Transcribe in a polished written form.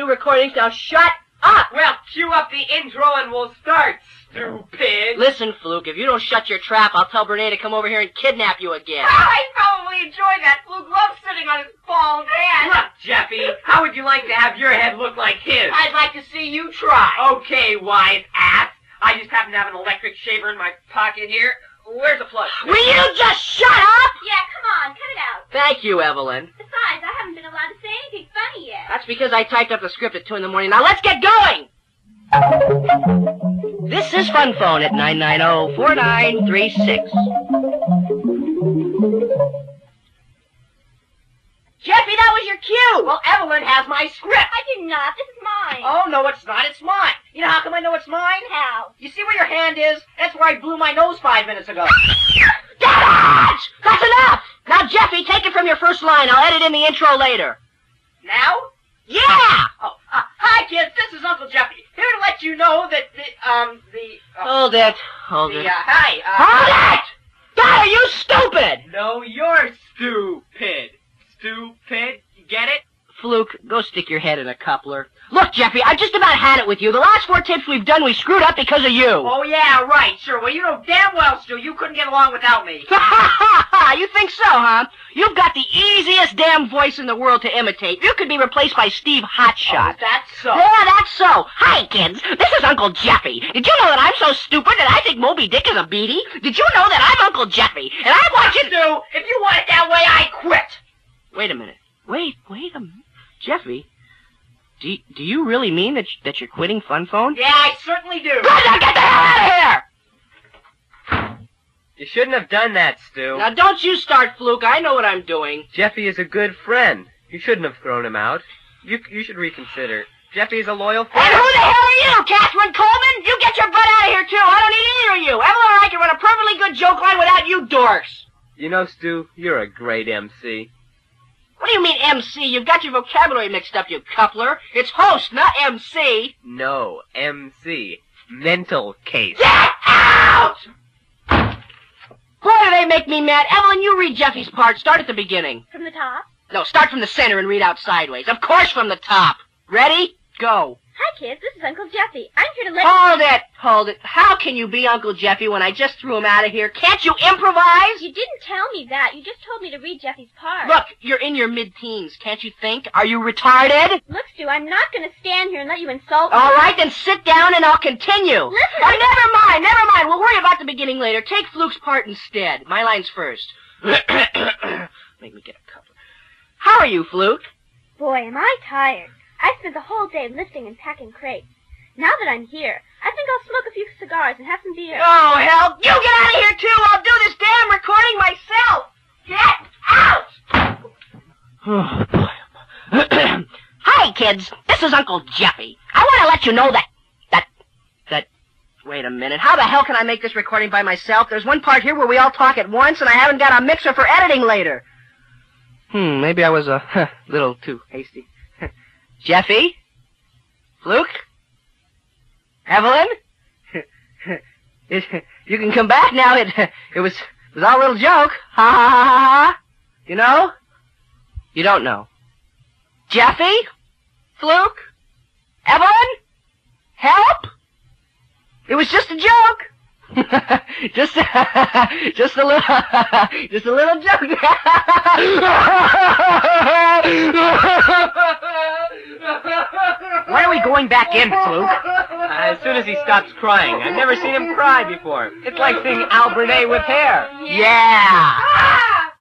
recordings. Now shut up! Well, cue up the intro and we'll start, stupid. Listen, Fluke, if you don't shut your trap, I'll tell Brene to come over here and kidnap you again. I'd probably enjoy that. Fluke loves sitting on his bald head. Look, Jeffy, how would you like to have your head look like his? I'd like to see you try. Okay, wise ass. I just happen to have an electric shaver in my pocket here. Where's the plug? Will you just shut up? Yeah, come on, cut it out. Thank you, Evelyn. Besides, I haven't been allowed to say anything funny yet. That's because I typed up the script at 2 in the morning. Now let's get going! This is Fun Phone at 990-4936. Jeffy, that was your cue! Well, Evelyn has my script. I did not. This is mine. Oh, no, it's not. It's mine. You know how come I know it's mine? How? You see where your hand is? That's where I blew my nose 5 minutes ago. Get it! That's enough! Now, Jeffy, take it from your first line. I'll edit in the intro later. Now? Yeah! Oh, hi, kids. This is Uncle Jeffy. Here to let you know that Hold it. Hold it. God, are you stupid? No, you're stupid. Stupid. You get it? Fluke, go stick your head in a coupler. Look, Jeffy, I just about had it with you. The last 4 tapes we've done, we screwed up because of you. Oh, yeah, right, sure. Well, you know damn well, Stu, you couldn't get along without me. Ha ha ha! You think so, huh? You've got the easiest damn voice in the world to imitate. You could be replaced by Steve Hotshot. Oh, that's so. Yeah, that's so. Hi, kids. This is Uncle Jeffy. Did you know that I'm so stupid that I think Moby Dick is a beanie? Did you know that I'm Uncle Jeffy? And I'm watching... Stu, if you want it that way, I quit. Wait a minute. Wait a minute. Jeffy, do you really mean that you're quitting Fun Phone? Yeah, I certainly do. Good, now get the hell out of here! You shouldn't have done that, Stu. Now don't you start, Fluke. I know what I'm doing. Jeffy is a good friend. You shouldn't have thrown him out. You should reconsider. Jeffy is a loyal friend. And who the hell are you, Catherine Coleman? You get your butt out of here, too. I don't need either of you. Evelyn and I can run a perfectly good joke line without you dorks. You know, Stu, you're a great MC. What do you mean, MC? You've got your vocabulary mixed up, you coupler. It's host, not MC. No, MC. Mental case. Get out! Boy, do they make me mad. Evelyn, you read Jeffy's part. Start at the beginning. From the top? No, start from the center and read out sideways. Of course from the top. Ready? Go. Hi, kids. This is Uncle Jeffy. I'm here to let Hold it. How can you be Uncle Jeffy when I just threw him out of here? Can't you improvise? You didn't tell me that. You just told me to read Jeffy's part. Look, you're in your mid-teens. Can't you think? Are you retarded? Look, Stu, I'm not going to stand here and let you insult me. All right, then sit down and I'll continue. Listen, Oh, never mind. We'll worry about the beginning later. Take Fluke's part instead. My line's first. Make me get a couple. How are you, Fluke? Boy, am I tired. I spent the whole day lifting and packing crates. Now that I'm here, I think I'll smoke a few cigars and have some beer. Oh, hell. You get out of here, too. I'll do this damn recording myself. Get out! Hi, kids. This is Uncle Jeffy. I want to let you know that... Wait a minute. How the hell can I make this recording by myself? There's one part here where we all talk at once, and I haven't got a mixer for editing later. Maybe I was a little too hasty. Jeffy? Fluke? Evelyn? You can come back now. It was all a little joke. Ha ha ha ha ha. You know? You don't know. Jeffy? Fluke? Evelyn? Help? It was just a joke. just a little joke. Why are we going back in, Fluke? As soon as he stops crying. I've never seen him cry before. It's like seeing Al Burnett with hair. Yeah.